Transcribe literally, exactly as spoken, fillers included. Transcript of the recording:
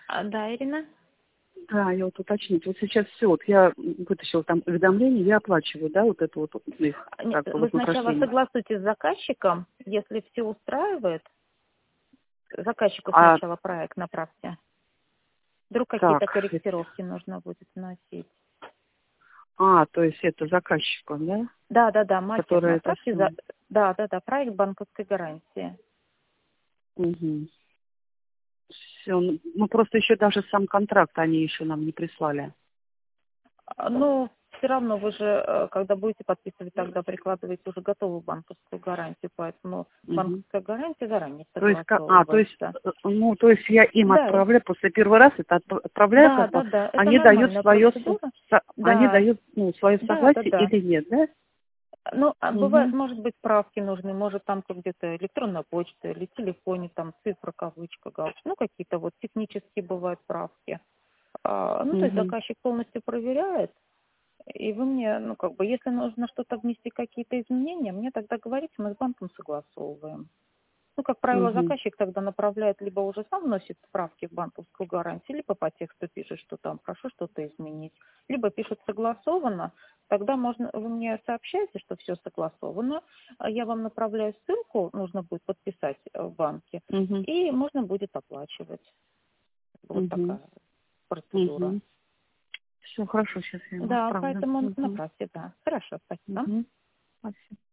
А, да, Ирина? Да, я вот уточнить. Вот сейчас все, вот я вытащила там уведомление, я оплачиваю, да, вот это вот их, А, нет, как бы, вы сначала вознаграждение. согласуйтесь с заказчиком, если все устраивает, заказчику А сначала проект направьте. Вдруг какие-то так, это- корректировки нужно будет вносить. а, то есть это заказчику, да, Да, да, да, макет который это направьте. все. За... Да, да, да, проект банковской гарантии. Угу. Все, ну просто еще даже сам контракт они еще нам не прислали. А, Ну, все равно вы же, э, когда будете подписывать, тогда прикладываете уже готовую банковскую гарантию, поэтому Угу. банковская гарантия заранее То есть, ка- а, то есть, согласовывается. э, ну, то есть я им Да, отправляю, после первого раз это отп- отправляю, да, как бы, да, да, это они дают нормальная свое, процедура. они Да, дают, ну, свое да, да, согласие да. или нет, да? Ну, а бывает, Угу. может быть, справки нужны, может, там как где-то электронная почта или телефоне, там цифра, кавычка, галочка, ну, какие-то вот технические бывают справки. А, ну, то есть Угу. заказчик полностью проверяет, и вы мне, ну, как бы, если нужно что-то внести, какие-то изменения, мне тогда говорите, мы с банком согласовываем. Ну, как правило, Угу. заказчик тогда направляет, либо уже сам вносит справки в банковскую гарантию, либо по тексту пишет, что там прошу что-то изменить, либо пишет согласовано. Тогда можно, вы мне сообщаете, что все согласовано, а я вам направляю ссылку, нужно будет подписать э, в банке, Угу. и можно будет оплачивать. Вот Угу. такая процедура. Угу. Все хорошо, сейчас я ему Да, отправлю. поэтому Угу. направьте, да. Хорошо, спасибо. Угу. Спасибо.